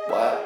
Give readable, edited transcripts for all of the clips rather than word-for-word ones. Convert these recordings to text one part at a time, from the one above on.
What?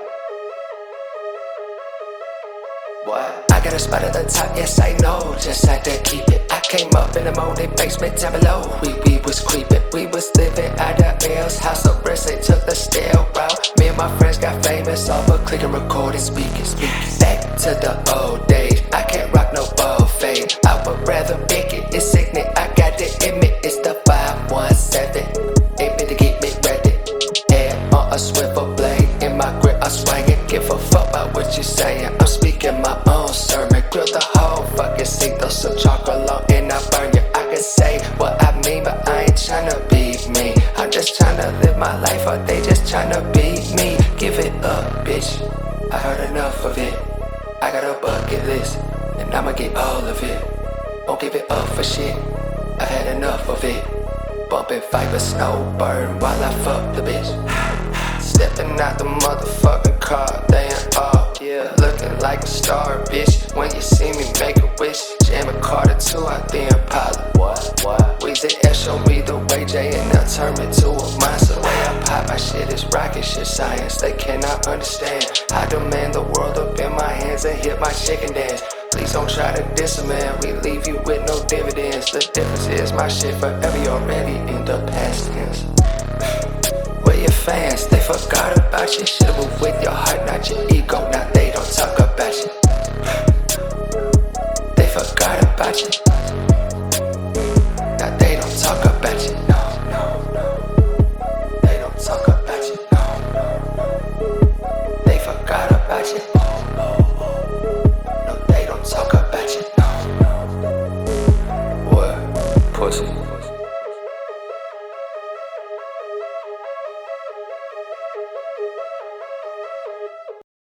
What? I got a spot at the top, yes I know, just had to keep it. I came up in the morning, basement down below. We was creeping, we was living at the L's house of rest. They took the stair route. Me and my friends got famous off of clicking, recording, speaking. Back to the old days, I can't rock no old fade. I would rather pick it, it's sickening. I got to admit, it's the 517. Ain't meant to get me ready. Head on a swivel blade, in my grip I'm swinging. Give a fuck about what you saying. I'm speaking my own sermon. Grill the whole fucking seat, throw some chocolate on and I burn you. I can say what I mean, but I ain't tryna be me. I'm just tryna live my life, or they just tryna be me. Give it up, bitch, I heard enough of it. I got a bucket list, and I'ma get all of it. Won't give it up for shit, I've had enough of it. Bumping fiber, snow burn while I fuck the bitch. Stepping out the motherfucking car, they ain't all, yeah. Looking like a star, bitch. When you see me make a wish, jamming Carter 2 out the Impala. What? Weezy F show me the way, J and L turn me to a monster. The way I pop my shit is rocket shit science, they cannot understand. I demand the world up in my hands and hit my chicken dance. Please don't try to diss a man, we leave you with no dividends. The difference is my shit forever already in the past tense. Where your fans, they forgot about you. Should've moved with your heart, not your ego. Now they don't talk about you. They forgot about you.